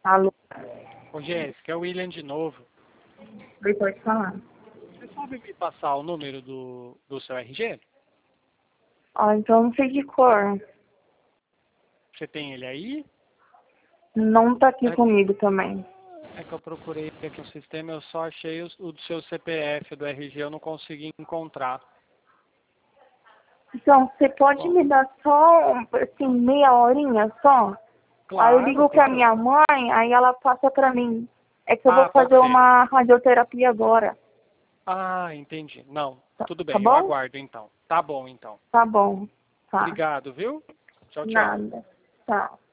Alô? Ô, Jéssica, é o William de novo. Oi, pode falar. Você sabe me passar o número do seu RG? Ó, então não sei de cor. Você tem ele aí? Não tá aqui comigo também. É que eu procurei aqui no sistema, eu só achei o do seu CPF, do RG, eu não consegui encontrar. Então, você pode me dar só, assim, meia horinha só? Claro. Aí eu ligo pra minha mãe, aí ela passa pra mim. É que eu vou pode fazer ser. uma radioterapia agora. Ah, entendi. Não, tudo Tá bem, eu bom? aguardo então. Tá bom, então. Tá bom. Tá. Obrigado, viu? Tchau, tchau. Nada. Tá.